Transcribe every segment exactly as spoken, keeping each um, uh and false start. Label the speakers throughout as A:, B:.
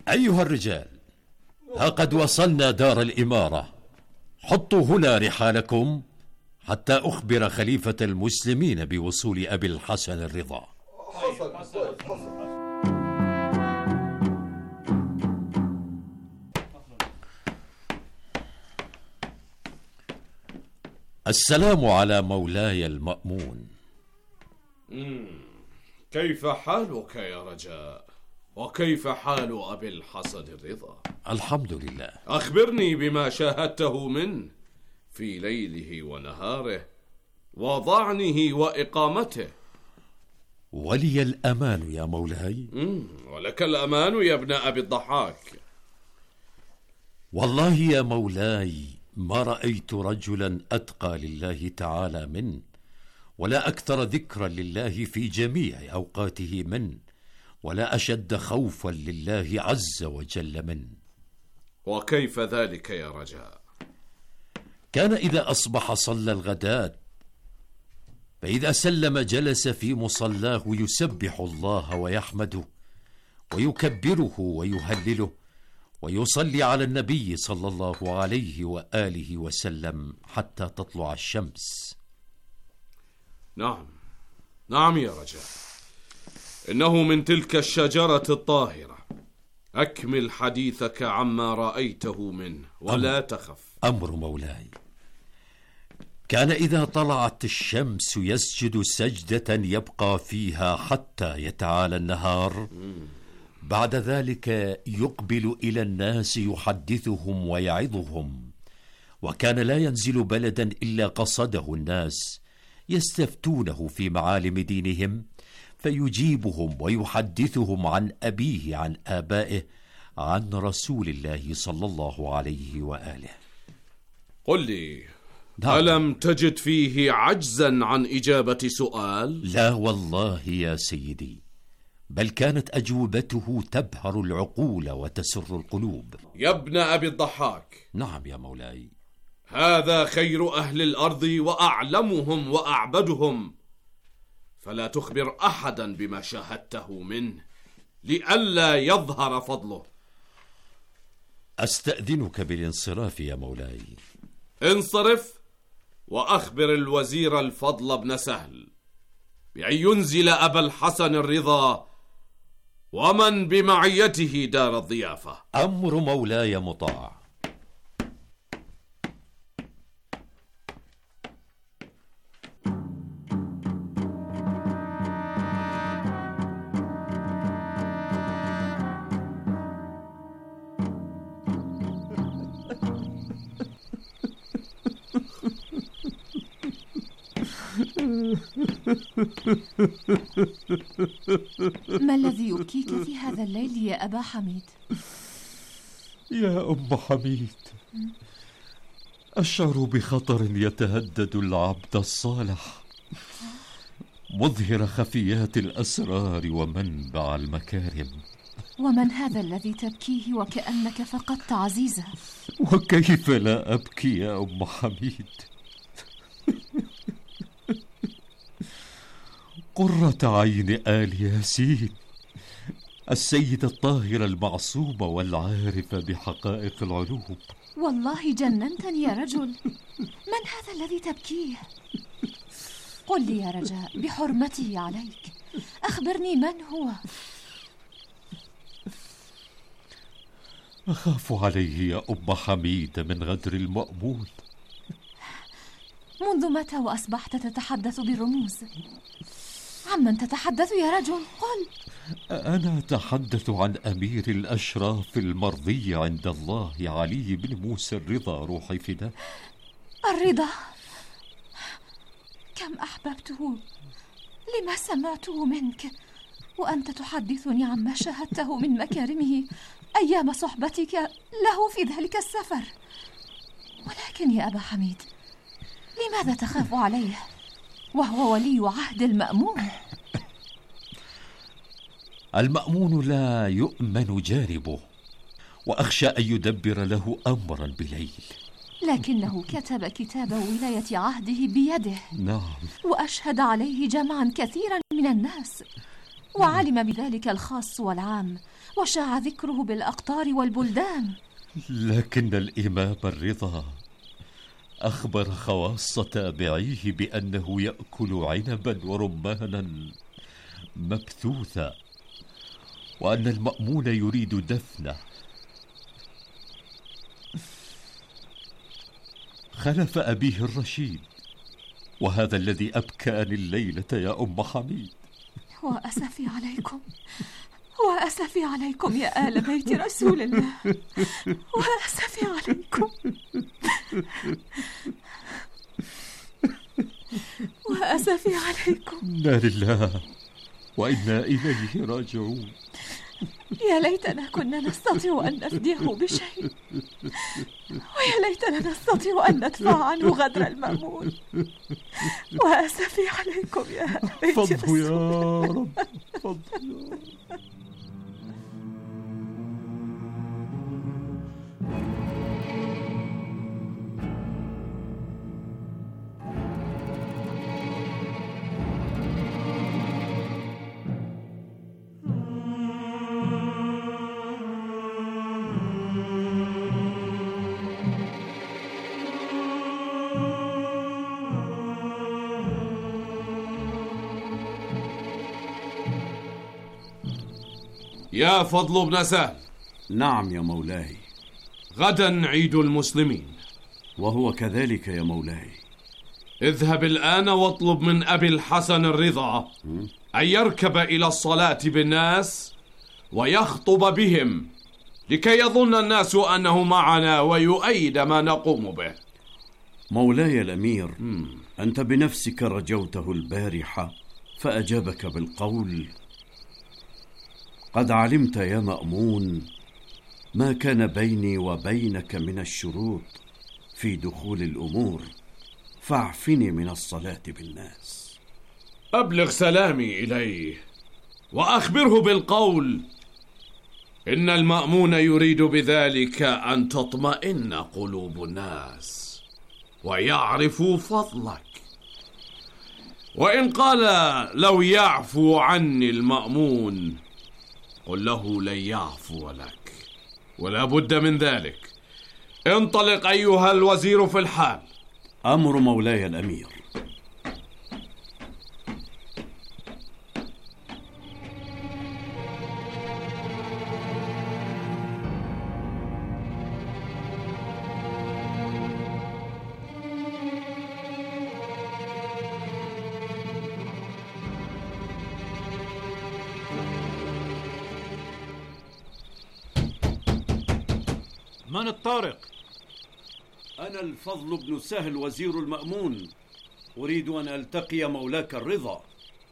A: أيها الرجال، ها قد وصلنا دار الإمارة. حطوا هنا رحالكم حتى أخبر خليفة المسلمين بوصول أبي الحسن الرضا.
B: حصل حصل حصل.
A: السلام على مولاي المأمون.
C: مم. كيف حالك يا رجاء؟ وكيف حال أبي الحسن الرضا؟
A: الحمد لله.
C: أخبرني بما شاهدته منه في ليله ونهاره وضعنه وإقامته.
A: ولي الأمان يا مولاي.
C: مم. ولك الأمان يا ابن أبي الضحاك.
A: والله يا مولاي ما رأيت رجلا أتقى لله تعالى منه، ولا أكثر ذكرا لله في جميع أوقاته منه، ولا أشد خوفا لله عز وجل منه.
C: وكيف ذلك يا رجاء؟
A: كان إذا أصبح صلى الغداة، فإذا سلم جلس في مصلاه يسبح الله ويحمده ويكبره ويهلله ويصلي على النبي صلى الله عليه وآله وسلم حتى تطلع الشمس.
C: نعم نعم يا رجاء، إنه من تلك الشجرة الطاهرة. أكمل حديثك عما رأيته منه ولا أمر تخف.
A: أمر مولاي. كان إذا طلعت الشمس يسجد سجدة يبقى فيها حتى يتعالى النهار. بعد ذلك يقبل إلى الناس يحدثهم ويعظهم، وكان لا ينزل بلدا إلا قصده الناس يستفتونه في معالم دينهم، فيجيبهم ويحدثهم عن أبيه عن آبائه عن رسول الله صلى الله عليه وآله.
C: قل لي، ألم تجد فيه عجزا عن إجابة سؤال؟
A: لا والله يا سيدي، بل كانت أجوبته تبهر العقول وتسر القلوب.
C: يا ابن أبي الضحاك.
A: نعم يا مولاي.
C: هذا خير أهل الأرض وأعلمهم وأعبدهم، فلا تخبر أحدا بما شاهدته منه لئلا يظهر فضله.
A: أستأذنك بالانصراف يا مولاي.
C: انصرف وأخبر الوزير الفضل بن سهل بأن ينزل أبا الحسن الرضا ومن بمعيته دار الضيافة.
A: أمر مولاي مطاع.
D: ما الذي يبكيك في هذا الليل يا أبا حميد؟
A: يا أم حميد، أشعر بخطر يتهدد العبد الصالح، مظهر خفيات الأسرار ومنبع المكارم.
D: ومن هذا الذي تبكيه وكأنك فقدت عزيزة؟
A: وكيف لا أبكي يا أم حميد؟ قرة عين آل ياسين، السيدة الطاهرة المعصومة والعارفة بحقائق العلوم.
D: والله جننتني يا رجل. من هذا الذي تبكيه؟ قل لي يا رجاء بحرمته عليك، أخبرني من هو.
A: أخاف عليه يا أم حميد من غدر المأمون.
D: منذ متى وأصبحت تتحدث بالرموز؟ عمن تتحدث يا رجل؟ قل.
A: أنا أتحدث عن أمير الأشراف المرضي عند الله علي بن موسى الرضا، روحي فداه.
D: الرضا؟ كم أحببته، لما سمعته منك وأنت تحدثني عما شاهدته من مكارمه أيام صحبتك له في ذلك السفر. ولكن يا أبا حميد، لماذا تخاف عليه وهو ولي عهد المأمون؟
A: المأمون لا يؤمن جانبه، وأخشى أن يدبر له أمرا بليل.
D: لكنه كتب كتاب ولاية عهده بيده.
A: نعم.
D: وأشهد عليه جمعا كثيرا من الناس، وعلم بذلك الخاص والعام، وشاع ذكره بالأقطار والبلدان.
A: لكن الإمام الرضا أخبر خواص تابعيه بأنه يأكل عنبا ورمانا مبثوثا، وأن المأمون يريد دفنه. خلف أبيه الرشيد، وهذا الذي أبكاني الليلة يا أم حميد.
D: وأسفي عليكم، وأسفي عليكم يا آل بيت رسول الله، وأسفي عليكم، وأسفي عليكم.
A: إنا لله وإنا إليه راجعون.
D: يا ليتنا كنا نستطيع أن نفديه بشيء، ويا ليتنا نستطيع أن ندفع عنه غدر المأمون. وأسفي عليكم يا آل بيت رسول
A: فضل يا
D: الله.
A: رب، فضل يا رب.
C: يا فضل بن سهل.
E: نعم يا مولاي.
C: غدا عيد المسلمين.
E: وهو كذلك يا مولاي.
C: اذهب الآن واطلب من أبي الحسن الرضا أن يركب إلى الصلاة بالناس ويخطب بهم، لكي يظن الناس أنه معنا ويؤيد ما نقوم به.
E: مولاي الأمير، أنت بنفسك رجوته البارحة فأجابك بالقول. قد علمت يا مأمون ما كان بيني وبينك من الشروط في دخول الأمور، فاعفني من الصلاة بالناس.
C: أبلغ سلامي إليه وأخبره بالقول. إن المأمون يريد بذلك أن تطمئن قلوب الناس ويعرفوا فضلك. وإن قال لو يعفو عني المأمون، قل له لن يعفو لك، ولا بد من ذلك. انطلق أيها الوزير في الحال.
E: أمر مولاي الأمير.
F: من الطارق؟
E: أنا الفضل بن سهل وزير المأمون، أريد أن ألتقي مولاك الرضا.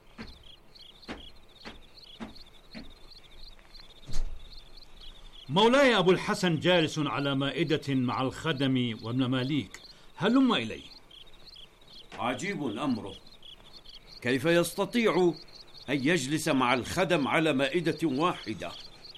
F: مولاي أبو الحسن جالس على مائدة مع الخدم والمماليك، هلم إليه.
E: عجيب أمره، كيف يستطيع أن يجلس مع الخدم على مائدة واحدة؟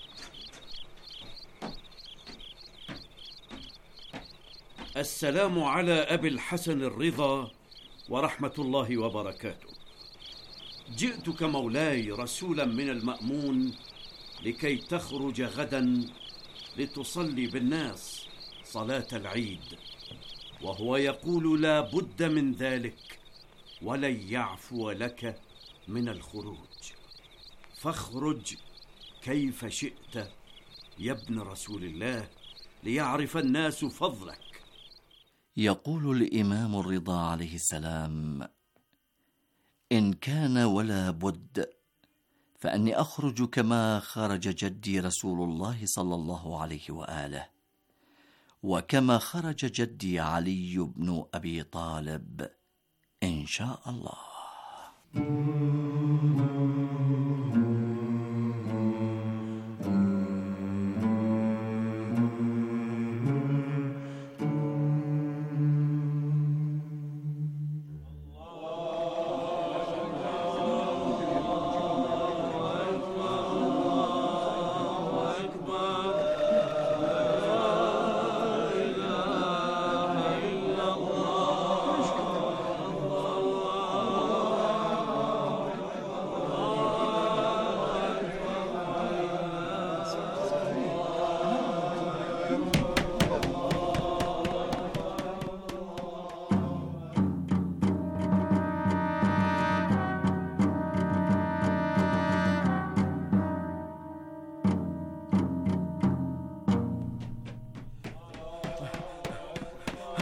E: السلام على أبي الحسن الرضا ورحمة الله وبركاته. جئتك مولاي رسولا من المأمون لكي تخرج غدا لتصلي بالناس صلاة العيد، وهو يقول لا بد من ذلك ولن يعفو لك من الخروج، فاخرج كيف شئت يا ابن رسول الله ليعرف الناس فضلك.
G: يقول الإمام الرضا عليه السلام: إن كان ولا بد فأني أخرج كما خرج جدي رسول الله صلى الله عليه وآله، وكما خرج جدي علي بن أبي طالب إن شاء الله.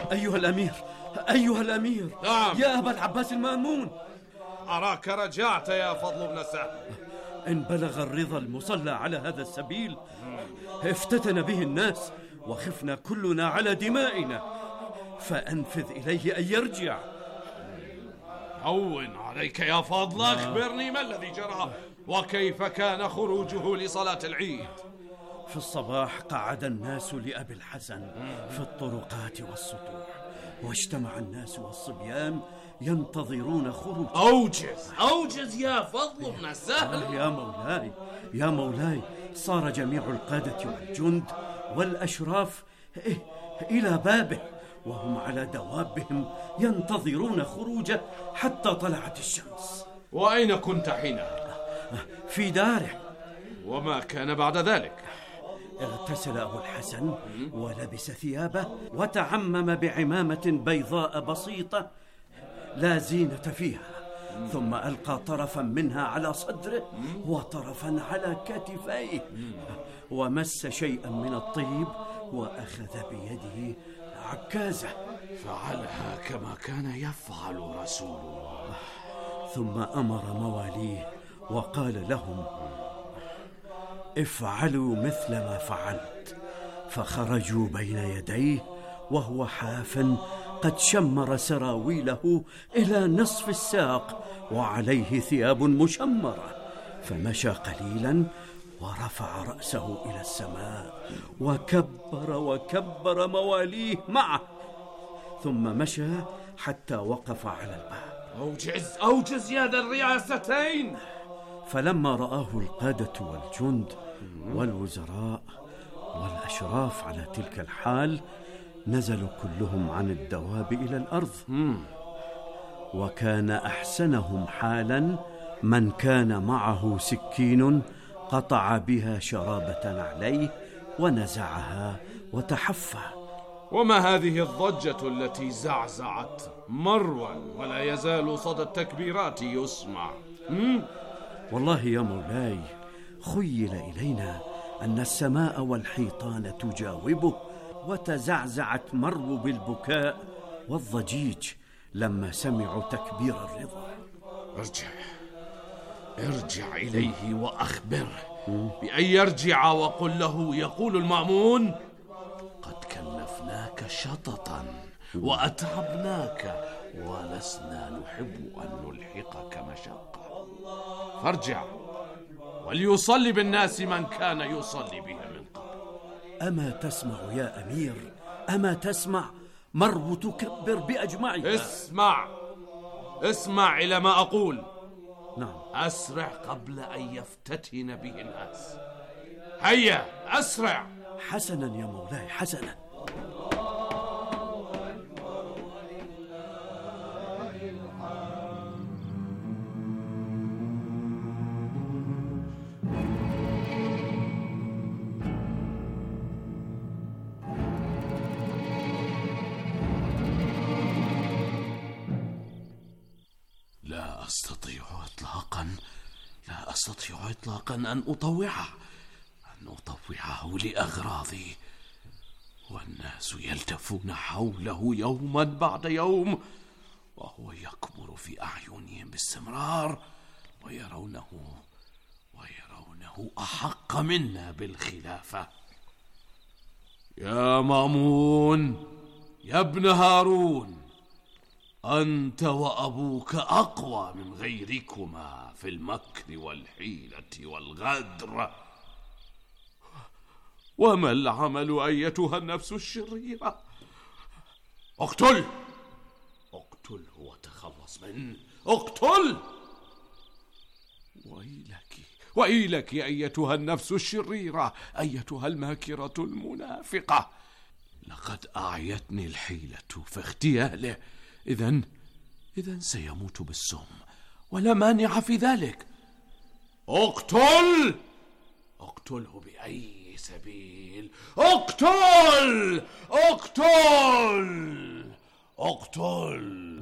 E: أيها الأمير، أيها الأمير.
C: نعم.
E: يا أبا العباس المأمون،
C: أراك رجعت يا فضل بن سهل.
E: إن بلغ الرضا المصلى على هذا السبيل افتتن به الناس وخفنا كلنا على دمائنا، فأنفذ إليه أن يرجع.
C: هون عليك يا فضل، أخبرني ما الذي جرى وكيف كان خروجه لصلاة العيد؟
E: في الصباح قعد الناس لأبي الحسن في الطرقات والسطوح، واجتمع الناس والصبيان ينتظرون خروجه.
C: أوجز أوجز يا فضل بن سهل.
E: يا مولاي يا مولاي صار جميع القادة والجند والأشراف إلى بابه، وهم على دوابهم ينتظرون خروجه حتى طلعت الشمس.
C: وأين كنت حينها؟
E: في داره.
C: وما كان بعد ذلك؟
E: اغتسل أبو الحسن ولبس ثيابه وتعمم بعمامة بيضاء بسيطة لا زينة فيها، ثم ألقى طرفا منها على صدره وطرفا على كتفيه، ومس شيئا من الطيب وأخذ بيده عكازة.
C: فعلها كما كان يفعل رسول الله.
E: ثم أمر مواليه وقال لهم: افعلوا مثل ما فعلت. فخرجوا بين يديه وهو حاف قد شمر سراويله إلى نصف الساق وعليه ثياب مشمرة، فمشى قليلا ورفع رأسه إلى السماء وكبر وكبر مواليه معه، ثم مشى حتى وقف على الباب.
C: أوجز أوجز يا ذا الرياستين.
E: فلما رآه القادة والجند والوزراء والأشراف على تلك الحال نزلوا كلهم عن الدواب إلى الأرض. وكان أحسنهم حالا من كان معه سكين قطع بها شرابة عليه ونزعها وتحفى.
C: وما هذه الضجة التي زعزعت مروا ولا يزال صدى التكبيرات يسمع؟
E: والله يا مولاي خيل إلينا أن السماء والحيطان تجاوبه، وتزعزعت مرو بالبكاء والضجيج لما سمعوا تكبير الرضا.
C: ارجع ارجع إليه وأخبره بأن يرجع، وقل له يقول المأمون: قد كلفناك شططا وأتعبناك ولسنا نحب أن نلحقك مشقة، فارجع وليصلي بالناس من كان يصلي بها من قبل.
E: أما تسمع يا أمير؟ أما تسمع؟ مرو تكبر بأجمعها.
C: اسمع اسمع إلى ما أقول.
E: نعم.
C: أسرع قبل أن يفتتن به الناس. هيا أسرع.
E: حسنا يا مولاي حسنا.
C: لا أستطيع إطلاقا لا أستطيع إطلاقا أن أطوعه أن أطوعه لأغراضي، والناس يلتفون حوله يوما بعد يوم وهو يكبر في أعينهم باستمرار، ويرونه ويرونه أحق منا بالخلافة. يا مأمون يا ابن هارون، أنت وأبوك أقوى من غيركما في المكر والحيلة والغدر. وما العمل أيتها النفس الشريرة؟ اقتل اقتله وتخلص منه، اقتل. ويلك ويلك أيتها النفس الشريرة، أيتها الماكرة المنافقة، لقد أعيتني الحيلة في اغتياله. إذن إذن سيموت بالسم ولا مانع في ذلك. اقتل اقتله بأي سبيل، اقتل اقتل اقتل.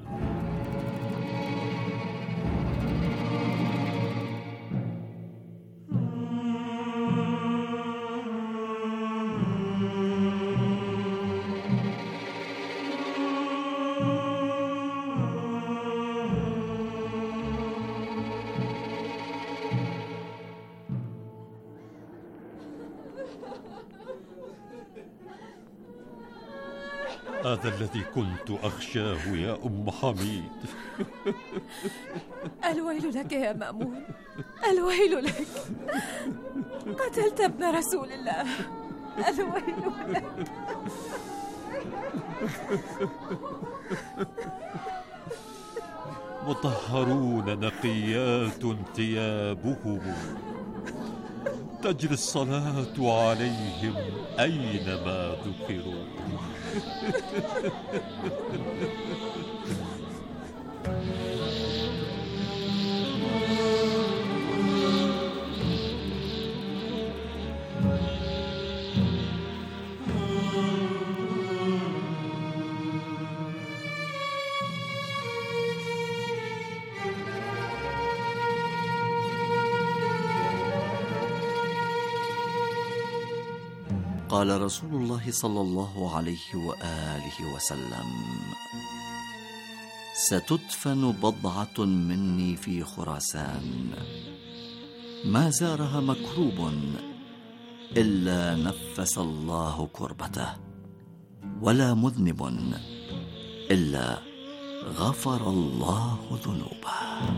A: هذا الذي كنت أخشاه يا أم حميد.
D: الويل لك يا مأمون، الويل لك، قتلت ابن رسول الله، الويل لك.
A: مطهرون نقيات ثيابهم، تجري الصلاة عليهم أينما ذكروا.
G: قال رسول الله صلى الله عليه وآله وسلم: ستدفن بضعة مني في خراسان، ما زارها مكروب إلا نفس الله كربته، ولا مذنب إلا غفر الله ذنوبه.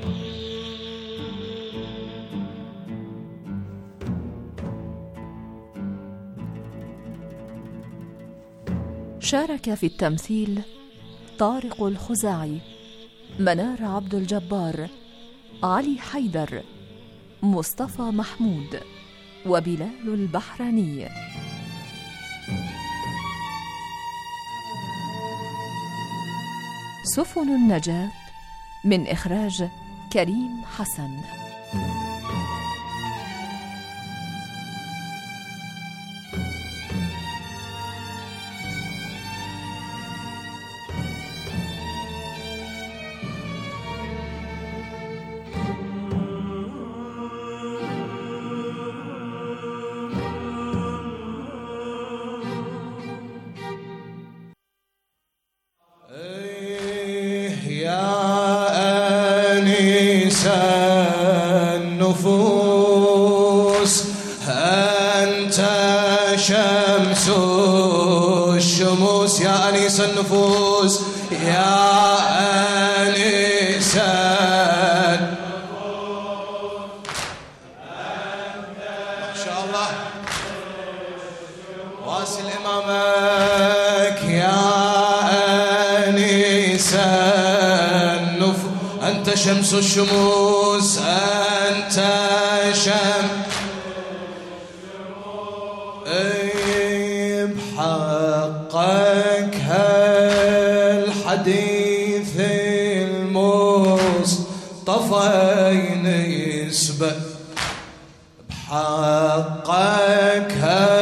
D: شارك في التمثيل طارق الخزاعي، منار عبد الجبار، علي حيدر، مصطفى محمود، وبلال البحراني. سفن النجاة من إخراج كريم حسن.
H: النفوس أنت شمس الشموس، يا أنيس النفوس، يا أنيس النفوس، ما شاء الله واسل إمامك، يا أنيس النفوس، أنت شمس الشموس، أنت شمس بحقك هالحديث المصطفى ينسبه، بحقك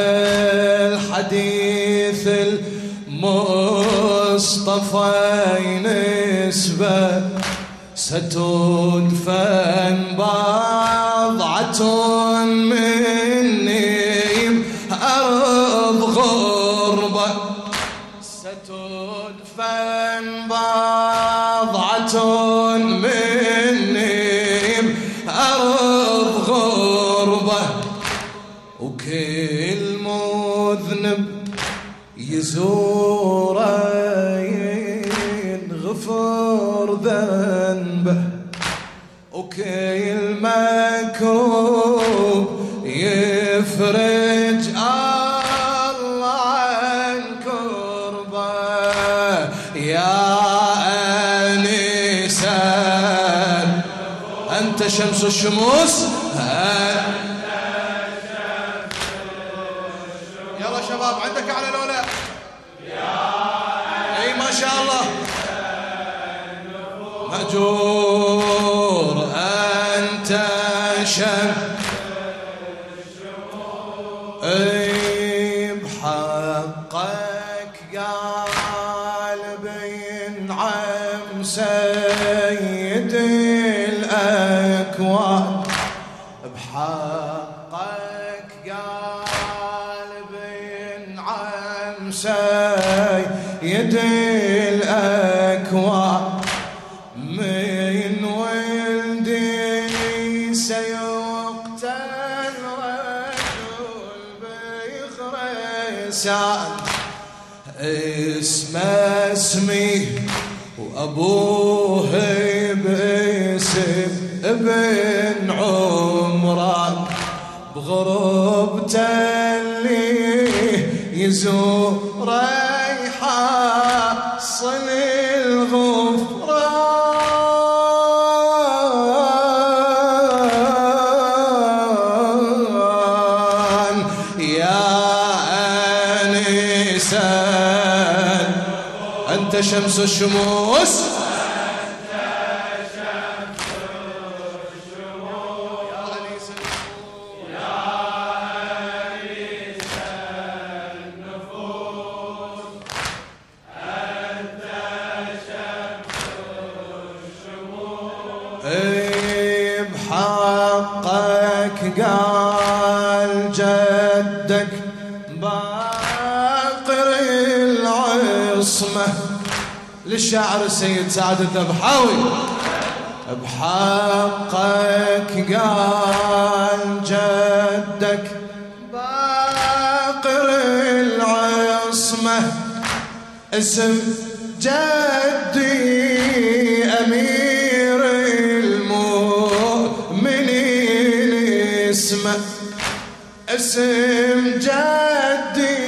H: هالحديث المصطفى ينسبه، ستدفن بضعة مني أرض غربة، ستدفن بضعة مني أرض غربة، وكل مذنب يزوره ينغفر ذنبه، وكل مكروب يفرج الله عن كربه، يا أنيسا أنت شمس الشموس، يلا شباب عندك على الأولى، اي ما شاء الله مأجور، أنت شمس اي بحقك قلب ينعم سيد الأكوان، بحقك قلب ينعم سيد الأكوان، من ولدي سيقتل رجل إنسان اسمه اسمي وأبوه باسم ابن عمران، بغربته اللي يزور يحصل الغفران. يا أنيسان أنت شمس الشموس، بحقك قال جدك باقر العصمة للشاعر السيد سعد الذبحاوي. بحقك قال جدك باقر العصمة، اسم جدي أمير اسمه، اسم جدي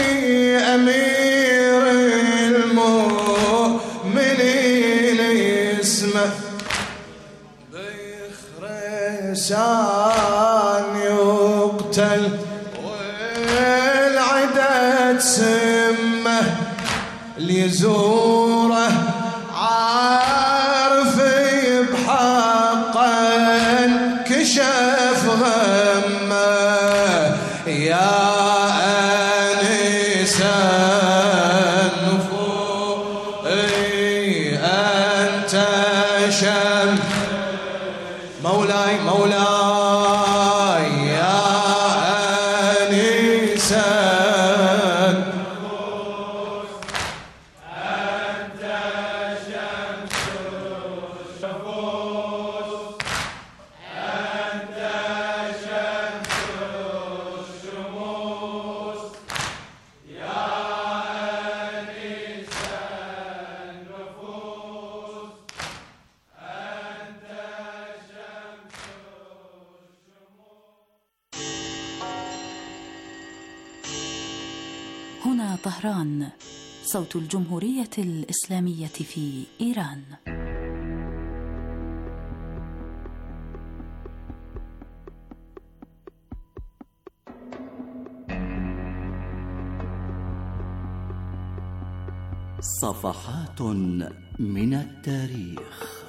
H: أمير المؤمنين اسمه. بخرسان يقتل والعدد سمه، ليزوره عارف بحقا كشف غمه. يا أنيسا النفوس أنت شم مولاي مولاي يا أنيسا النفوس أنت شمس الشموس أنت شمس الشموس يا أنيسا النفوس أنت شمس الشموس.
I: هنا طهران، صوت الجمهورية الإسلامية في إيران.
G: صفحات من التاريخ.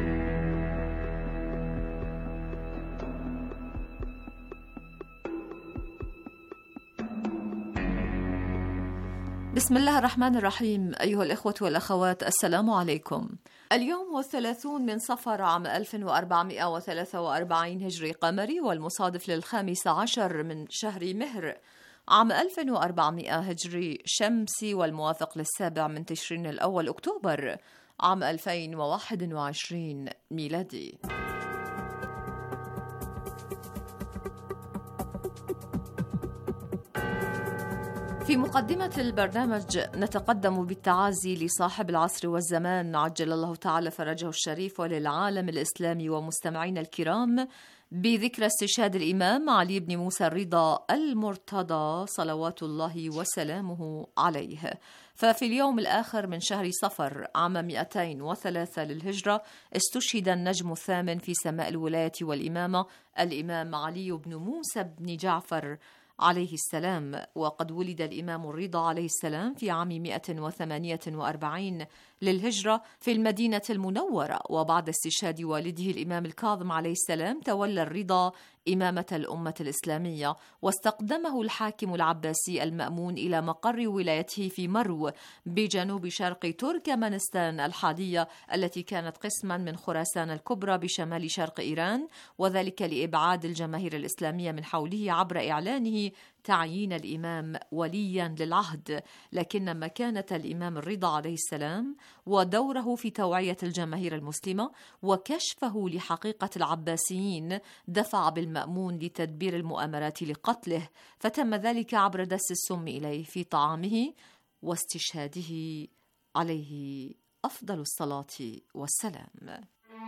D: بسم الله الرحمن الرحيم. أيها الإخوة والأخوات، السلام عليكم. اليوم هو الثلاثون من صفر عام ألف وأربعمائة وثلاثة وأربعين هجري قمري، والمصادف للخامس عشر من شهر مهر عام ألف وأربعمائة هجري شمسي، والموافق للسابع من تشرين الأول أكتوبر عام ألفين وواحد وعشرين ميلادي. في مقدمة البرنامج نتقدم بالتعازي لصاحب العصر والزمان عجل الله تعالى فرجه الشريف، وللعالم الإسلامي ومستمعين الكرام بذكرى استشهاد الإمام علي بن موسى الرضا المرتضى صلوات الله وسلامه عليه. ففي اليوم الآخر من شهر صفر عام مئتين وثلاثة للهجرة استشهد النجم الثامن في سماء الولاية والإمامة الإمام علي بن موسى بن جعفر عليه السلام. وقد ولد الإمام الرضا عليه السلام في عام مئة وثمانية وأربعين للهجرة في المدينة المنورة، وبعد استشهاد والده الإمام الكاظم عليه السلام تولى الرضا إمامة الأمة الإسلامية، واستقدمه الحاكم العباسي المأمون إلى مقر ولايته في مرو بجنوب شرق تركمانستان الحالية، التي كانت قسما من خراسان الكبرى بشمال شرق إيران، وذلك لإبعاد الجماهير الإسلامية من حوله عبر إعلانه تعيين الإمام وليا للعهد. لكن مكانة الإمام الرضا عليه السلام ودوره في توعية الجماهير المسلمة وكشفه لحقيقة العباسيين دفع بالمأمون لتدبير المؤامرات لقتله، فتم ذلك عبر دس السم إليه في طعامه واستشهاده عليه أفضل الصلاة والسلام.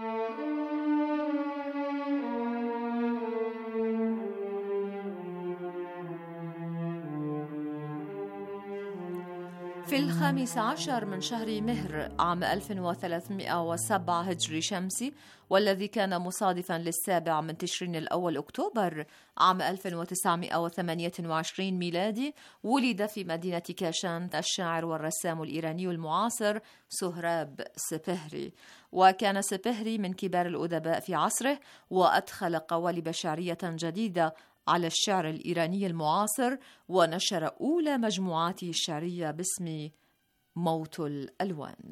D: في الخامس عشر من شهر مهر عام ألف وثلاثمائة وسبعة هجري شمسي، والذي كان مصادفا للسابع من تشرين الأول أكتوبر عام ألف وتسعمائة وثمانية وعشرين ميلادي، ولد في مدينة كاشان الشاعر والرسام الإيراني المعاصر سهراب سبهري. وكان سبهري من كبار الأدباء في عصره، وأدخل قوالب شعرية جديدة على الشعر الإيراني المعاصر، ونشر أولى مجموعاته الشعرية باسم موت الألوان.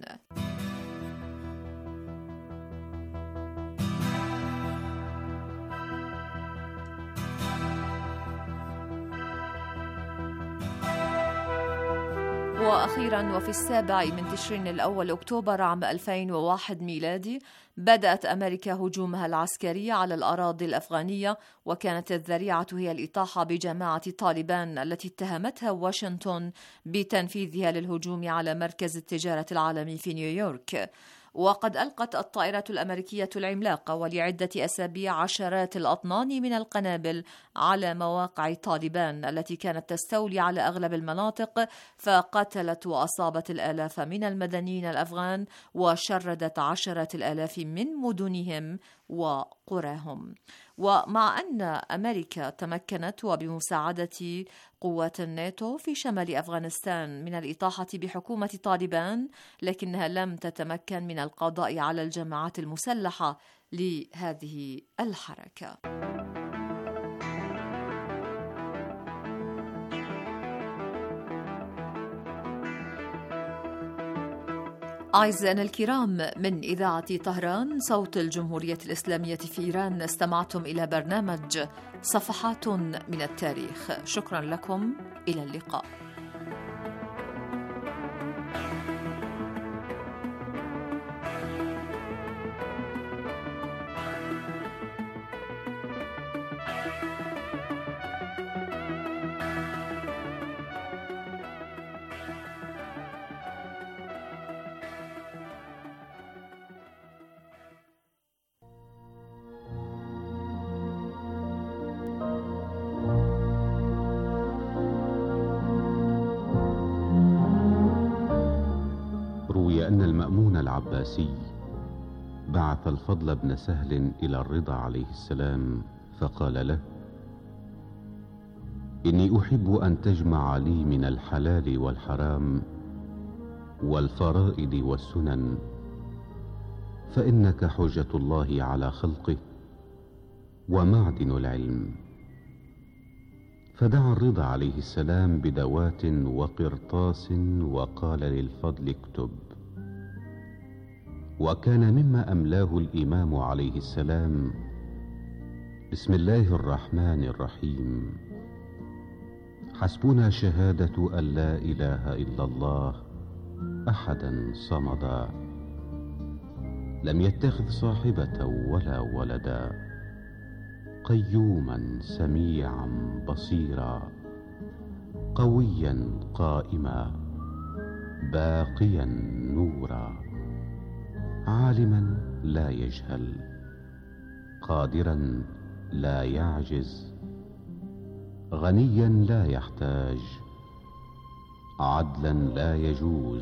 D: وأخيرا وفي السابع من تشرين الأول أكتوبر عام ألفين وواحد ميلادي، بدأت أمريكا هجومها العسكري على الأراضي الأفغانية، وكانت الذريعة هي الإطاحة بجماعة طالبان التي اتهمتها واشنطن بتنفيذها للهجوم على مركز التجارة العالمي في نيويورك. وقد ألقت الطائرة الأمريكية العملاقة ولعدة أسابيع عشرات الأطنان من القنابل على مواقع طالبان التي كانت تستولي على أغلب المناطق، فقتلت وأصابت الآلاف من المدنيين الأفغان، وشردت عشرات الآلاف من مدنهم وقراهم. ومع أن أمريكا تمكنت وبمساعدة قوات الناتو في شمال أفغانستان من الإطاحة بحكومة طالبان، لكنها لم تتمكن من القضاء على الجماعات المسلحة لهذه الحركة. أعزائنا الكرام، من إذاعة طهران صوت الجمهورية الإسلامية في إيران، استمعتم إلى برنامج صفحات من التاريخ. شكرا لكم، إلى اللقاء.
J: أن المأمون العباسي بعث الفضل بن سهل إلى الرضا عليه السلام فقال له: إني أحب أن تجمع لي من الحلال والحرام والفرائض والسنن، فإنك حجة الله على خلقه ومعدن العلم. فدعا الرضا عليه السلام بدوات وقرطاس وقال للفضل: اكتب. وكان مما أملاه الإمام عليه السلام: بسم الله الرحمن الرحيم، حسبنا شهادة أن لا إله إلا الله أحدا صمدا، لم يتخذ صاحبة ولا ولدا، قيوما سميعا بصيرا، قويا قائما، باقيا نورا، عالما لا يجهل، قادرا لا يعجز، غنيا لا يحتاج، عدلا لا يجوز،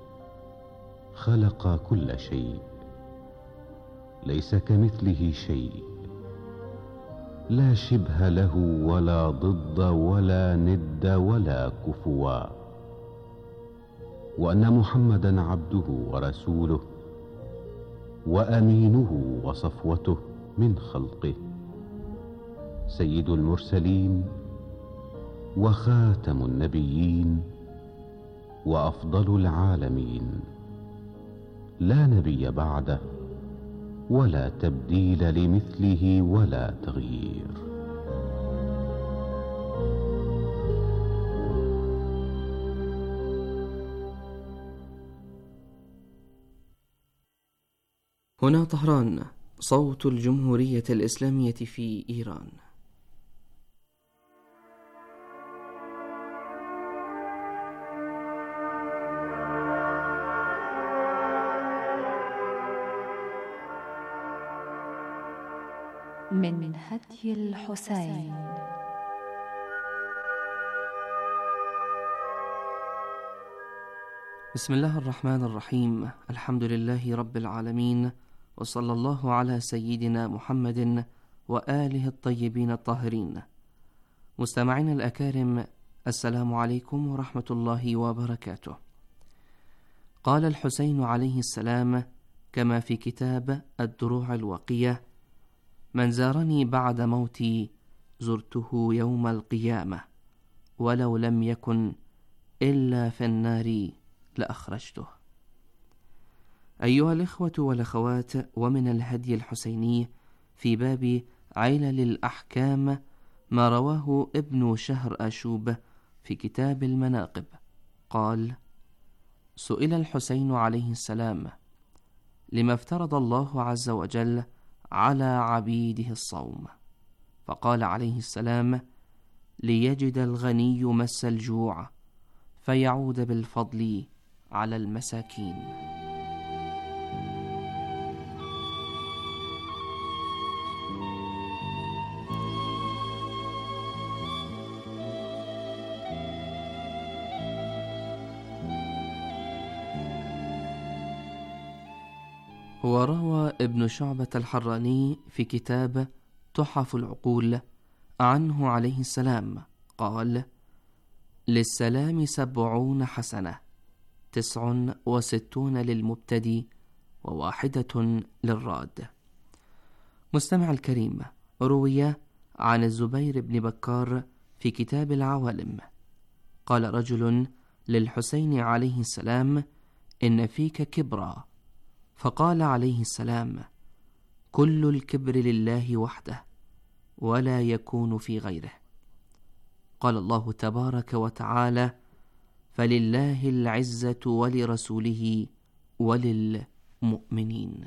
J: خلق كل شيء، ليس كمثله شيء، لا شبه له ولا ضد ولا ند ولا كفوا، وأن محمدا عبده ورسوله وأمينه وصفوته من خلقه، سيد المرسلين وخاتم النبيين وأفضل العالمين، لا نبي بعده ولا تبديل لمثله ولا تغيير.
K: هنا طهران، صوت الجمهورية الإسلامية في إيران.
D: من هدي الحسين.
K: بسم الله الرحمن الرحيم. الحمد لله رب العالمين، وصلى الله على سيدنا محمد وآله الطيبين الطاهرين. مستمعين الأكارم، السلام عليكم ورحمة الله وبركاته. قال الحسين عليه السلام كما في كتاب الدروع الوقية: من زارني بعد موتي زرته يوم القيامة، ولو لم يكن إلا في النار لأخرجته. أيها الإخوة والأخوات، ومن الهدي الحسيني في باب علل الأحكام ما رواه ابن شهر آشوب في كتاب المناقب. قال: سئل الحسين عليه السلام: لما افترض الله عز وجل على عبيده الصوم؟ فقال عليه السلام: ليجد الغني مس الجوع فيعود بالفضل على المساكين. وروى ابن شعبة الحراني في كتاب تحف العقول عنه عليه السلام قال: للسلام سبعون حسنة، تسع وستون للمبتدي وواحدة للراد. مستمع الكريم، روي عن الزبير بن بكار في كتاب العوالم قال رجل للحسين عليه السلام: إن فيك كبرا. فقال عليه السلام: كل الكبر لله وحده، ولا يكون في غيره. قال الله تبارك وتعالى: فلله العزة ولرسوله وللمؤمنين.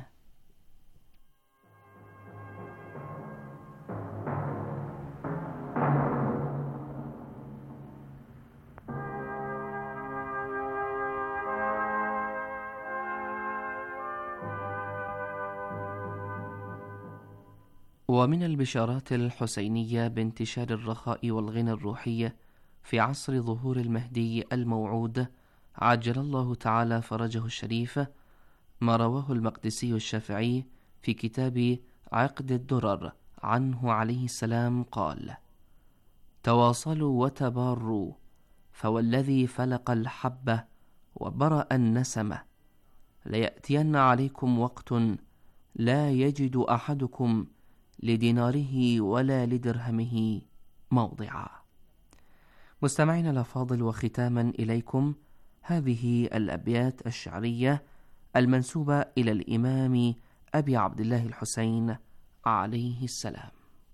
K: ومن البشارات الحسينية بانتشار الرخاء والغنى الروحي في عصر ظهور المهدي الموعود عجل الله تعالى فرجه الشريف ما رواه المقدسي الشافعي في كتاب عقد الدرر عنه عليه السلام قال: تواصلوا وتباروا، فوالذي فلق الحبة وبرأ النسمة ليأتين عليكم وقت لا يجد أحدكم لديناره ولا لدرهمه موضعا. مستمعين الأفاضل، وختاما إليكم هذه الأبيات الشعرية المنسوبة إلى الإمام أبي عبد الله الحسين عليه السلام.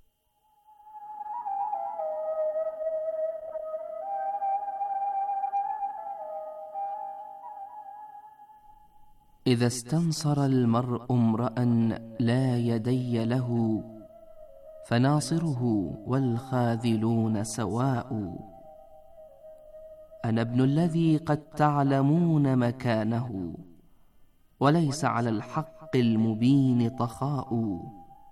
K: إذا استنصر المرء امرأ لا يدي له، فناصره والخاذلون سواء. أنا ابن الذي قد تعلمون مكانه، وليس على الحق المبين طخاء.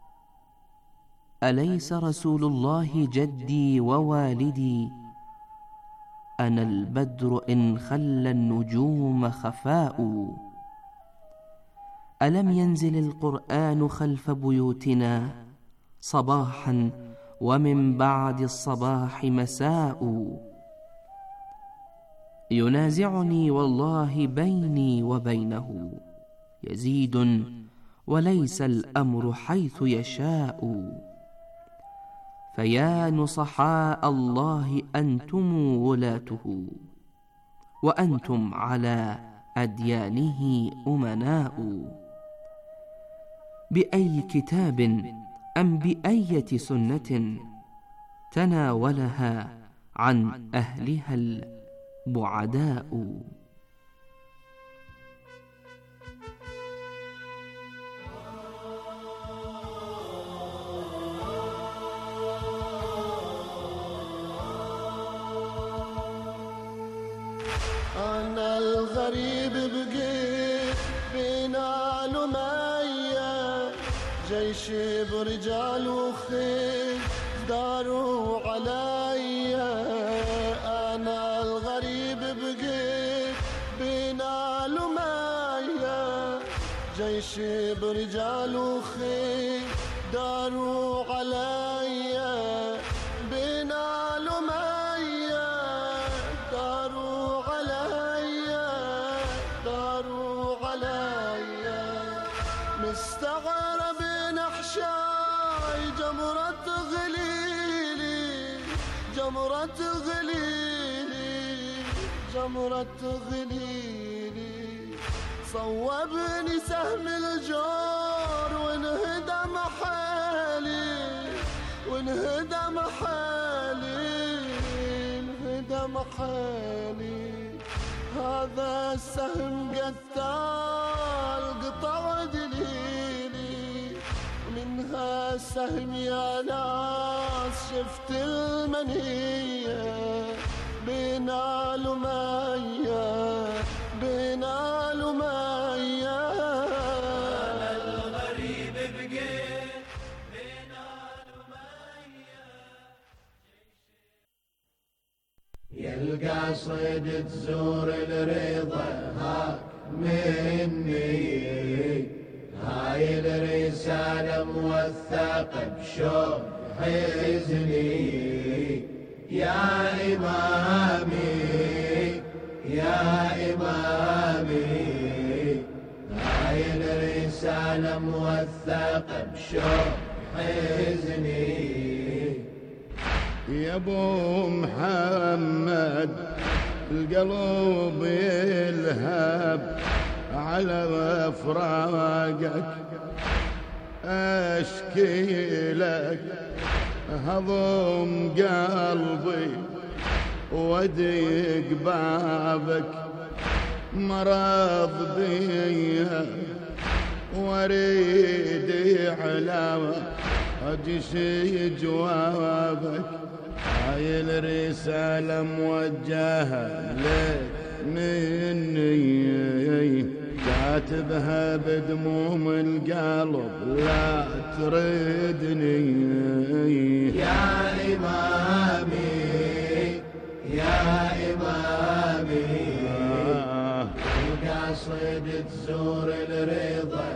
K: أليس رسول الله جدي ووالدي؟ أنا البدر إن خلى النجوم خفاء. ألم ينزل القرآن خلف بيوتنا صباحا ومن بعد الصباح مساء؟ ينازعني والله بيني وبينه يزيد، وليس الأمر حيث يشاء. فيا نصحاء الله أنتم ولاته، وأنتم على أديانه أمناء. بأي كتاب أم بأية سنة تناولها عن أهلها البعداء؟
L: الغريب بقيت بين الأمية، جيش برجال وخيل داروا عليا. أنا الغريب بقيت بين الأمية، جيش برجال وخيل داروا عليا. بين الأمية داروا عليا، داروا عليا. مستغرب نحشاي جمرة غليلي، جمرة غليلي، جمرة غليلي. صوبني سهم الجور وانهدم حالي، وانهدم حالي، انهدم حالي. هذا السهم قتال قطع دليلي، من هالسهم يا ناس شفت المنية. بين الأمية، بين الأمية.
H: أنا الغريب بقيت بين الأمية. يا القاصد تزور الرضا هاك مني، هاي الرسالة موثقة بشوق حزني. يا إمامي، يا إمامي، هاي الرسالة موثقة بشوق حزني.
M: يا ابو محمد القلب يلهب على فراقك، اشكي لك هضم قلبي وضيق بابك. مرض بيا واريد علامة اجي جوابك. هاي الرسالة موجهة لك مني، كاتبها بدموم القلب لا تردني.
H: يا إمامي، يا إمامي، القاصد تزور الرضا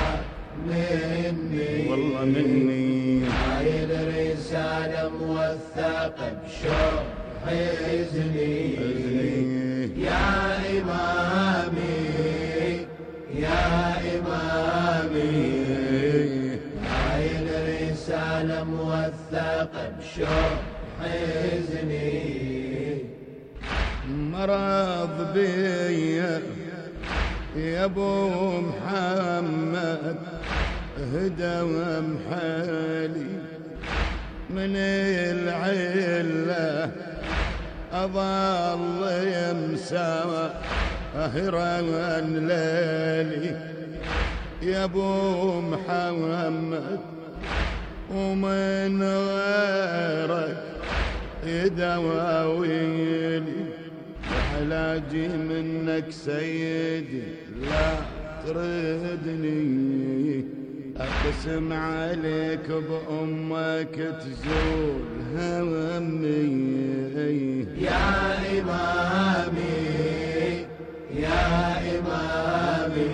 H: مني،
M: والله مني.
H: هاي الرسالة موثقة بشوق حزني. يا إمامي، يا إمامي، هاي الرسالة موثقة بشوق حزني.
M: مرض بيا يا ابو محمد هدم حالي، من العلة أظل يمسى هران ليلي. يا ابو محمد ومن غيرك يداويلي، علاجي منك سيدي لا تردني. أقسم عليك بأمك تزول همي.
H: يا إمامي، يا إمامي،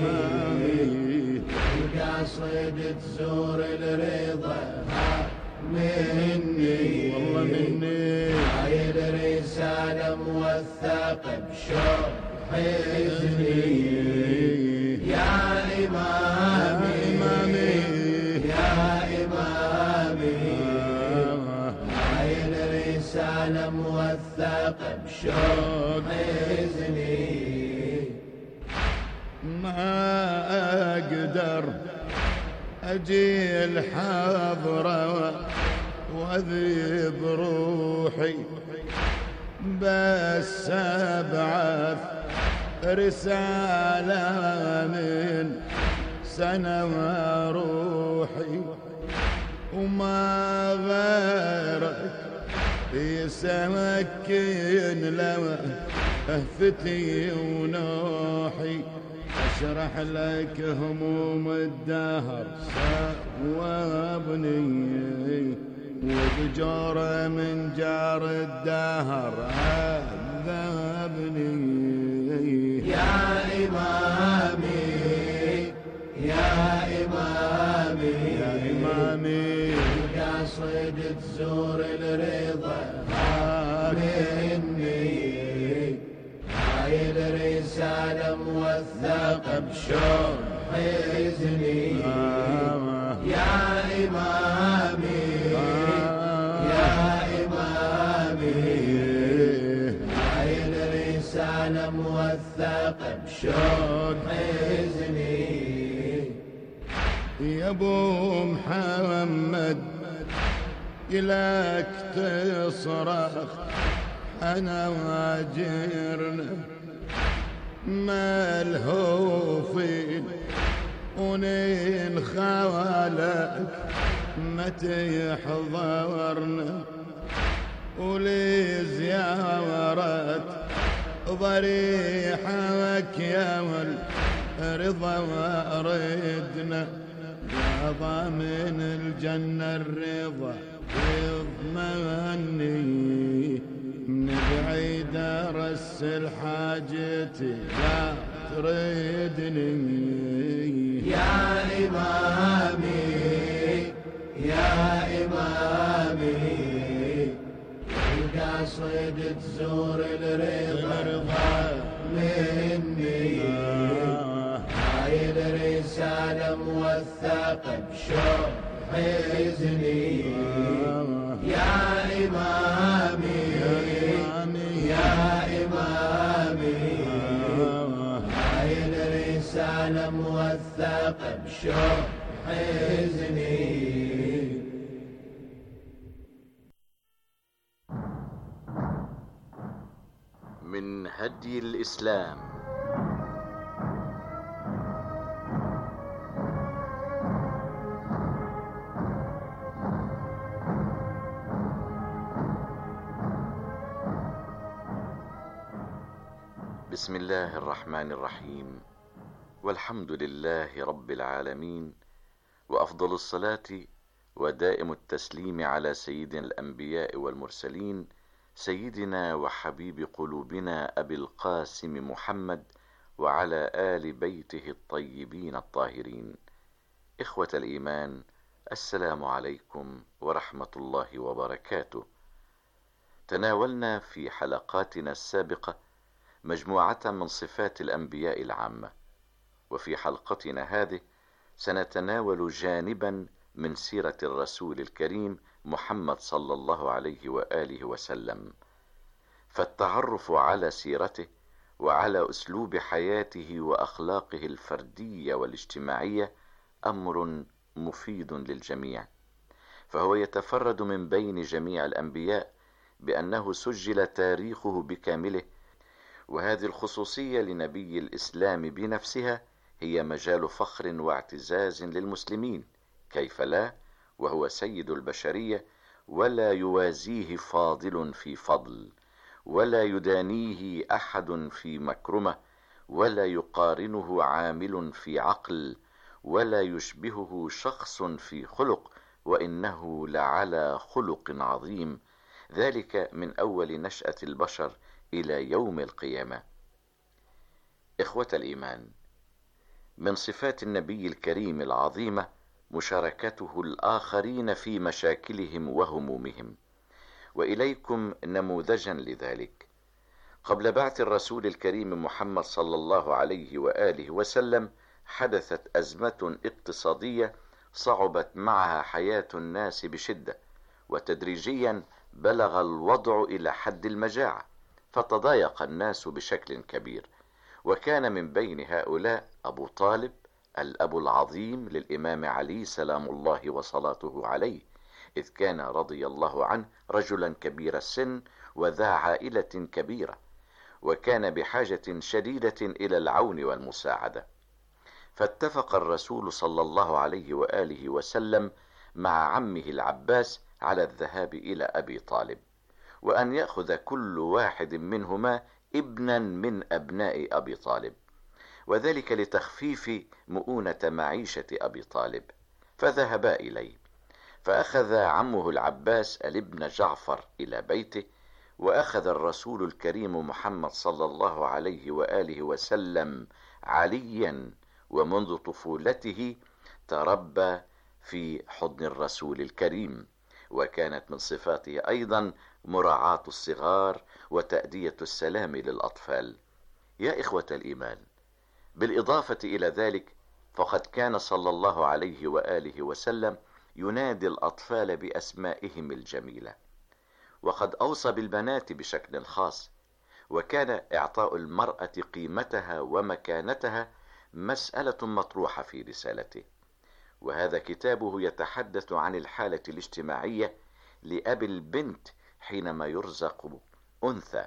H: القاصد تزور الرضا مني،
M: والله مني.
H: هاي الرسالة موثقة بشوق حزني. يا إمامي، يا إمامي، هاي الرسالة موثقة بشوق حزني.
M: ما أقدر أجي الحضرة وأذيب روحي، بس أبعث رسالة من سنة وروحي، وما غيرك يسكن له هفتي ونوحي اشرح لك هموم الدهر سوابني وبجوره من جار الدهر عذبني
H: يا إمامي يا إمامي
M: يا إمامي
H: قاصد تزور الرضا مني هاي الرسالة موثقة بشوق حزني يا إمامي يا إمامي هاي الرسالة موثقة بشوق حزني
M: يا ابو محمد إلك تصرخ أنا واجرنا ملهوفين ونين خوالك متى يحضرنا ولزيارة ضريحك يا الرضا وردنا يا ضامن الجنة الرضا يضمني من بعيد ارسل حاجتي لا تردني
H: يا إمامي يا إمامي القاصد تزور الرضا مني هاي الرسالة موثقة بشوق حزني يا إمامي يا إمامي هاي الرسالة موثقة بشوق حزني
A: من هدي الإسلام بسم الله الرحمن الرحيم والحمد لله رب العالمين وأفضل الصلاة ودائم التسليم على سيدنا الأنبياء والمرسلين سيدنا وحبيب قلوبنا أبي القاسم محمد وعلى آل بيته الطيبين الطاهرين. إخوة الإيمان، السلام عليكم ورحمة الله وبركاته. تناولنا في حلقاتنا السابقة مجموعة من صفات الأنبياء العامة، وفي حلقتنا هذه سنتناول جانبا من سيرة الرسول الكريم محمد صلى الله عليه وآله وسلم، فالتعرف على سيرته وعلى أسلوب حياته وأخلاقه الفردية والاجتماعية أمر مفيد للجميع، فهو يتفرد من بين جميع الأنبياء بأنه سجل تاريخه بكامله، وهذه الخصوصية لنبي الإسلام بنفسها هي مجال فخر واعتزاز للمسلمين، كيف لا وهو سيد البشرية ولا يوازيه فاضل في فضل، ولا يدانيه أحد في مكرمة، ولا يقارنه عامل في عقل، ولا يشبهه شخص في خلق، وإنه لعلى خلق عظيم، ذلك من أول نشأة البشر إلى يوم القيامة. إخوة الإيمان، من صفات النبي الكريم العظيمة مشاركته الآخرين في مشاكلهم وهمومهم، وإليكم نموذجا لذلك. قبل بعث الرسول الكريم محمد صلى الله عليه وآله وسلم حدثت أزمة اقتصادية صعبت معها حياة الناس بشدة، وتدريجيا بلغ الوضع إلى حد المجاعة، فتضايق الناس بشكل كبير، وكان من بين هؤلاء أبو طالب الأب العظيم للإمام علي سلام الله وصلاته عليه، إذ كان رضي الله عنه رجلا كبير السن وذا عائلة كبيرة، وكان بحاجة شديدة إلى العون والمساعدة، فاتفق الرسول صلى الله عليه وآله وسلم مع عمه العباس على الذهاب إلى أبي طالب،
N: وأن يأخذ كل واحد منهما ابنا من أبناء أبي طالب، وذلك لتخفيف مؤونة معيشة أبي طالب. فذهبا إليه، فأخذ عمه العباس الابن جعفر إلى بيته، وأخذ الرسول الكريم محمد صلى الله عليه وآله وسلم عليا، ومنذ طفولته تربى في حضن الرسول الكريم، وكانت من صفاته أيضا مراعاة الصغار وتأدية السلام للأطفال. يا إخوة الإيمان، بالإضافة إلى ذلك فقد كان صلى الله عليه وآله وسلم ينادي الأطفال بأسمائهم الجميلة، وقد أوصى بالبنات بشكل خاص، وكان إعطاء المرأة قيمتها ومكانتها مسألة مطروحة في رسالته. وهذا كتابه يتحدث عن الحالة الاجتماعية لأبي البنت حينما يرزق أنثى.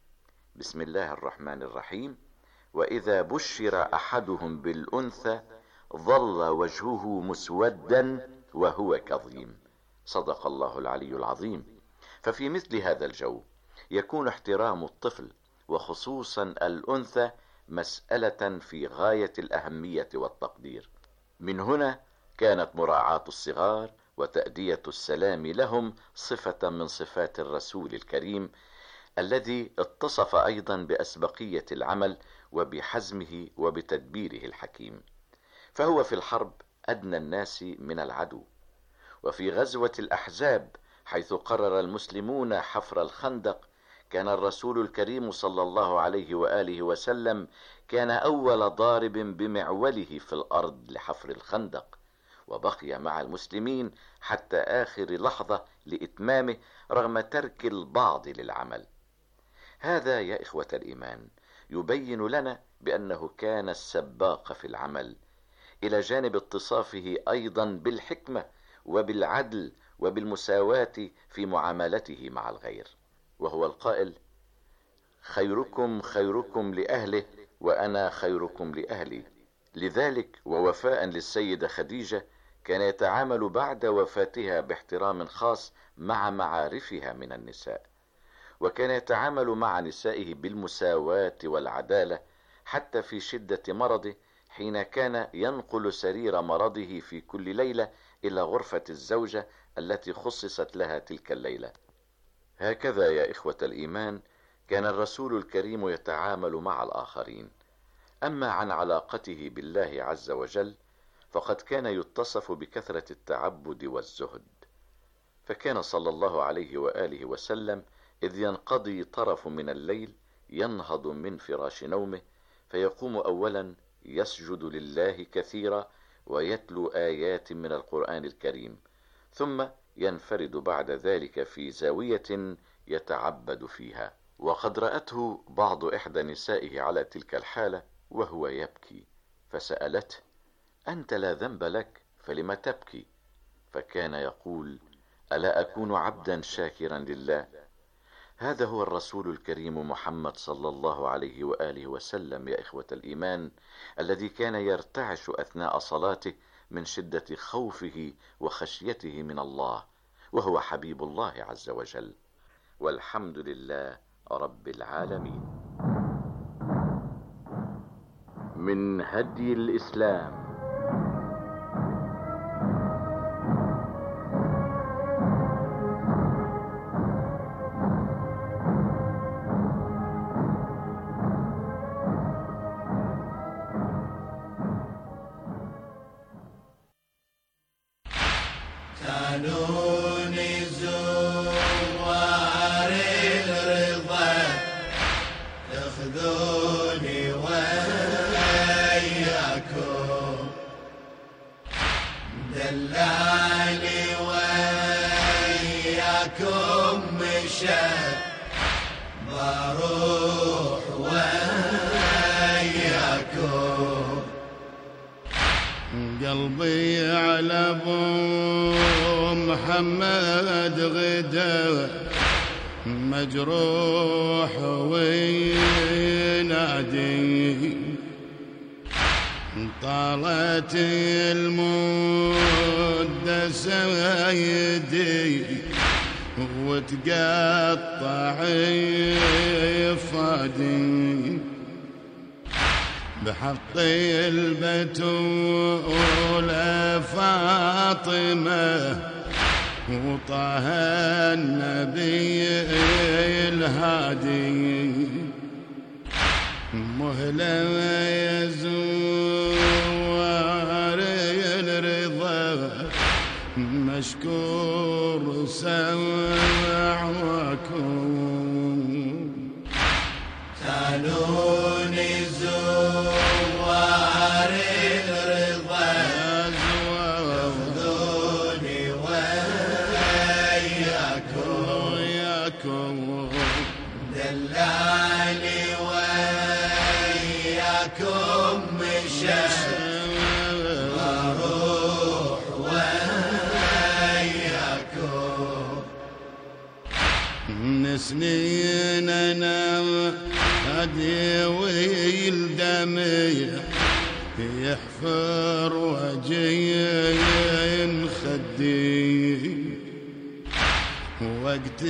N: بسم الله الرحمن الرحيم: وإذا بشر أحدهم بالأنثى ظل وجهه مسودا وهو كظيم. صدق الله العلي العظيم. ففي مثل هذا الجو يكون احترام الطفل وخصوصا الأنثى مسألة في غاية الأهمية والتقدير. من هنا كانت مراعاة الصغار وتأدية السلام لهم صفة من صفات الرسول الكريم، الذي اتصف أيضا بأسبقية العمل وبحزمه وبتدبيره الحكيم. فهو في الحرب أدنى الناس من العدو، وفي غزوة الأحزاب حيث قرر المسلمون حفر الخندق كان الرسول الكريم صلى الله عليه وآله وسلم كان أول ضارب بمعوله في الأرض لحفر الخندق، وبقي مع المسلمين حتى آخر لحظة لإتمامه رغم ترك البعض للعمل. هذا يا إخوة الإيمان يبين لنا بأنه كان السباق في العمل، إلى جانب اتصافه أيضا بالحكمة وبالعدل وبالمساواة في معاملته مع الغير، وهو القائل: خيركم خيركم لأهله وأنا خيركم لأهلي. لذلك ووفاء للسيدة خديجة كان يتعامل بعد وفاتها باحترام خاص مع معارفها من النساء، وكان يتعامل مع نسائه بالمساواة والعدالة حتى في شدة مرضه، حين كان ينقل سرير مرضه في كل ليلة إلى غرفة الزوجة التي خصصت لها تلك الليلة. هكذا يا إخوة الإيمان كان الرسول الكريم يتعامل مع الآخرين. أما عن علاقته بالله عز وجل فقد كان يتصف بكثرة التعبد والزهد، فكان صلى الله عليه وآله وسلم إذ ينقضي طرف من الليل ينهض من فراش نومه فيقوم أولا يسجد لله كثيرا ويتلو آيات من القرآن الكريم، ثم ينفرد بعد ذلك في زاوية يتعبد فيها. وقد رأته بعض إحدى نسائه على تلك الحالة وهو يبكي، فسألته: أنت لا ذنب لك فلم تبكي؟ فكان يقول: ألا أكون عبدا شاكرا لله؟ هذا هو الرسول الكريم محمد صلى الله عليه وآله وسلم يا إخوة الإيمان، الذي كان يرتعش أثناء صلاته من شدة خوفه وخشيته من الله، وهو حبيب الله عز وجل. والحمد لله رب العالمين. من هدي الإسلام
H: كانوني زوار الرضا اخذوني وياكم، دلاني وياكم مشى بروح وياكم،
M: قلبي على ابو محمد غدا مجروح وينادي، طالت المدة سيدي وتقطع فادي بحق البتول فاطمة وطه النبي الهادي مهلا يزور الرضا مشكور سمعكم
H: سالوني زوار الرضا ياخذوني وياكم دلاني وياكم مشى واروح وياكم
M: سنين انا هدي والدمع يحفر وجهي خدي وقت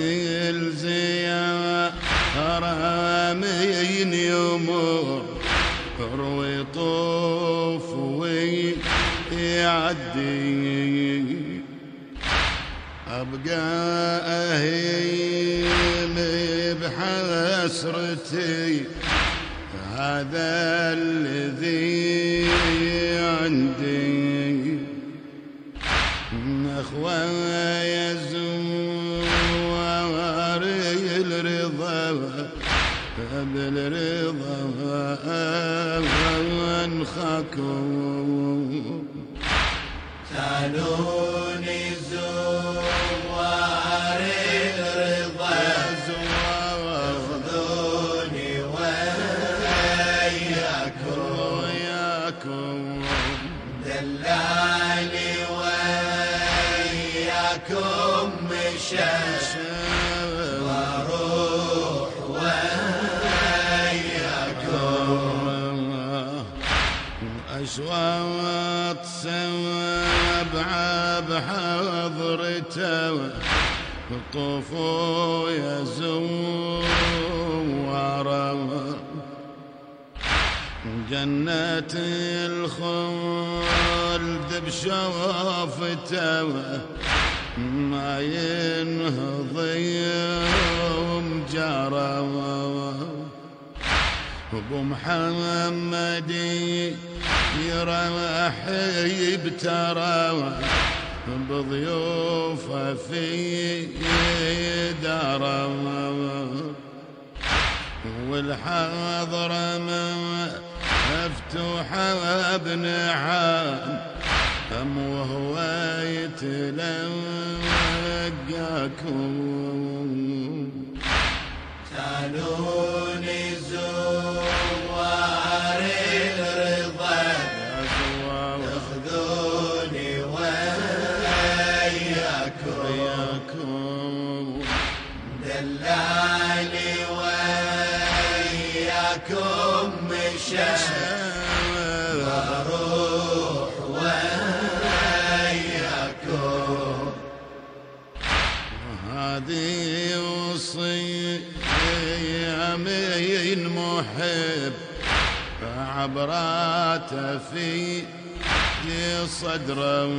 M: الزيارة من يمر ويطوف ويعدي أبقى أهيم بحسرتي هذا الذي عندي أخوة يزور الرضا بالرضا أنخاكم
H: سالوني زوار الرضا ياخذوني وياكم دلاني وياكم مشى واروح وياكم
M: أشواط سبعة بحضرته طوفوا يزورا جنة الخلد بشوفته ما ينهضي مجارا ابو محمد يرحب ترى بضيوفه في داره والحاضرة مفتوحة بنعام أم وهو يتلقاكم
H: سالوني زوار الرضا ياخذوني وياكم دلاني وياكم مشى واروح وياكم
M: هذه وصية من محب عبراته في صدره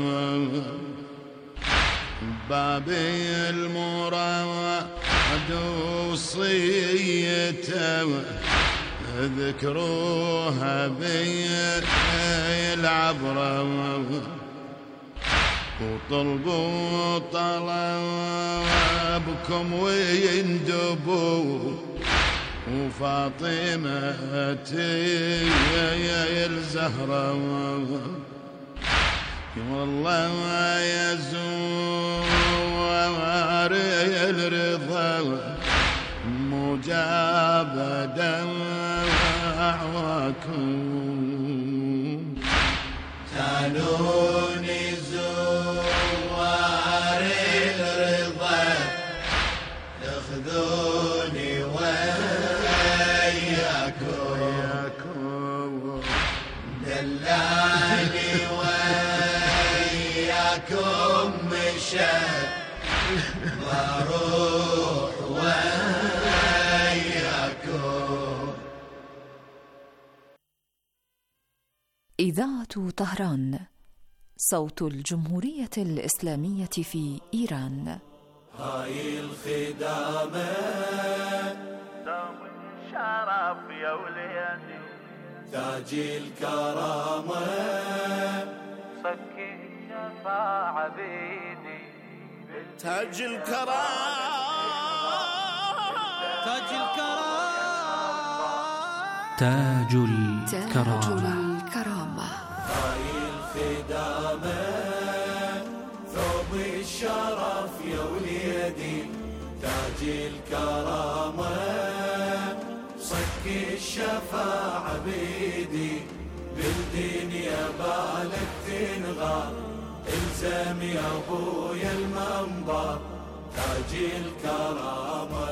M: بابي المراد وصيته ذكروها بالعبرة وطلبوا طلبكم ويندبوا وفاطمة الزهرة والله يزور الرضا مجاب دعواكم
H: سالوني زوار الرضا ياخذوني وياكم دلاني وياكم مشى واروح
D: إذاعة طهران، صوت الجمهورية الإسلامية في إيران.
H: هاي الخدامة دوم الشرف يا وليدي، تاج الكرامة صكي الشفاعة بيدي،
L: تاج الكرامة
H: تاج الكرامة
K: تاج
D: الكرامة.
H: هاي الخدامة ثوب الشرف يا وليدي، تاج الكرامة صك الشفاعة بيدي، بالدنيا بالك تنغار، الزم يا ابويا المنبر، تاج الكرامة.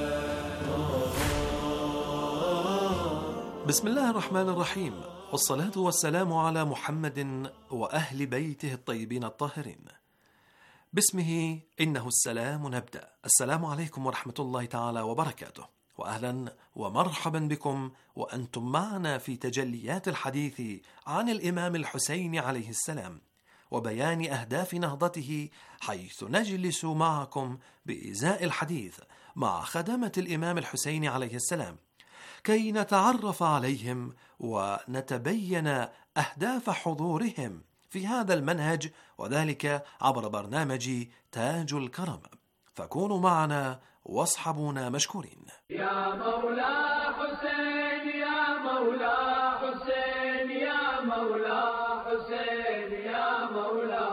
O: بسم الله الرحمن الرحيم، والصلاة والسلام على محمد وأهل بيته الطيبين الطاهرين. باسمه إنه السلام نبدأ. السلام عليكم ورحمة الله تعالى وبركاته، وأهلا ومرحبا بكم وأنتم معنا في تجليات الحديث عن الإمام الحسين عليه السلام وبيان أهداف نهضته، حيث نجلس معكم بإزاء الحديث مع خدمة الإمام الحسين عليه السلام كي نتعرف عليهم ونتبين أهداف حضورهم في هذا المنهج، وذلك عبر برنامج تاج الكرامة. فكونوا معنا واصحبونا مشكورين.
H: يا مولا حسين يا مولا حسين يا مولا حسين يا مولا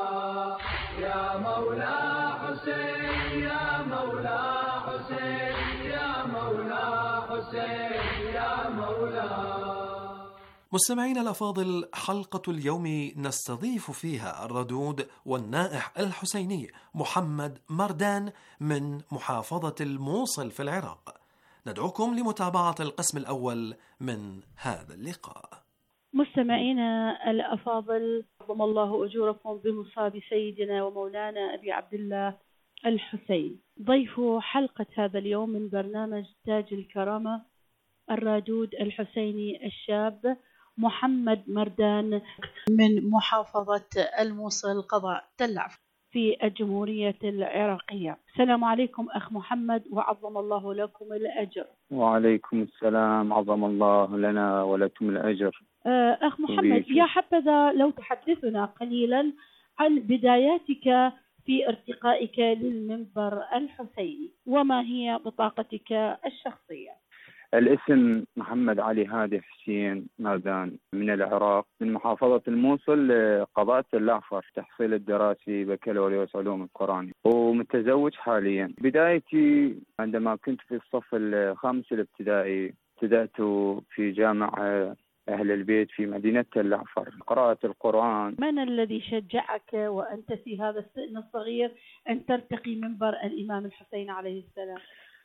H: يا مولا حسين يا مولا حسين يا مولا حسين يا مولا.
O: مستمعين الأفاضل، حلقة اليوم نستضيف فيها الردود والنائح الحسيني محمد مردان من محافظة الموصل في العراق. ندعوكم لمتابعة القسم الأول من هذا اللقاء.
P: مستمعينا الأفاضل، عظم الله أجوركم بمصاب سيدنا ومولانا أبي عبد الله الحسين. ضيف حلقة هذا اليوم من برنامج تاج الكرامة الرادود الحسيني الشاب محمد مردان من محافظة الموصل قضاء تل عفر في الجمهورية العراقية. السلام عليكم أخ محمد، وعظم الله لكم الأجر.
Q: وعليكم السلام، عظم الله لنا ولكم الأجر.
P: أخ محمد، يا حبذا لو تحدثنا قليلا عن بداياتك في ارتقائك للمنبر الحسيني، وما هي بطاقتك الشخصية؟
Q: الاسم محمد علي هادي حسين مردان، من العراق، من محافظة الموصل قضاء تل عفر، تحصيل الدراسي بكالوريوس علوم القرآن، ومتزوج حاليا. بدايتي عندما كنت في الصف الخامس الابتدائي، ابتدأت في جامع أهل البيت في مدينة تل عفر، قراءة القرآن.
P: من الذي شجعك وأنت في هذا السن الصغير أن ترتقي منبر الإمام الحسين عليه السلام؟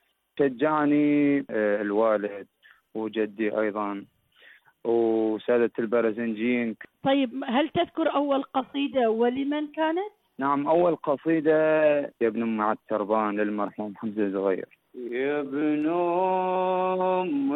Q: شجعني الوالد وجدي أيضا وسادة البرزنجين.
P: طيب، هل تذكر أول قصيدة ولمن كانت؟
Q: نعم، أول قصيدة يا ابن أم التربان للمرحوم حمزة زغير. يا ابن أم